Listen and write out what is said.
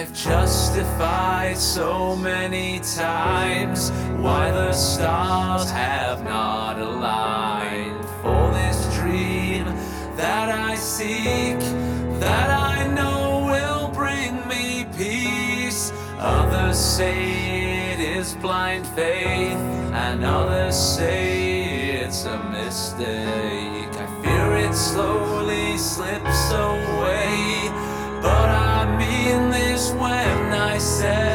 I've justified so many times why the stars have not aligned for this dream that I seek, that I know will bring me peace. Others say it is blind faith, and others say it's a mistake. I fear it slowly slips away, but I mean this when I say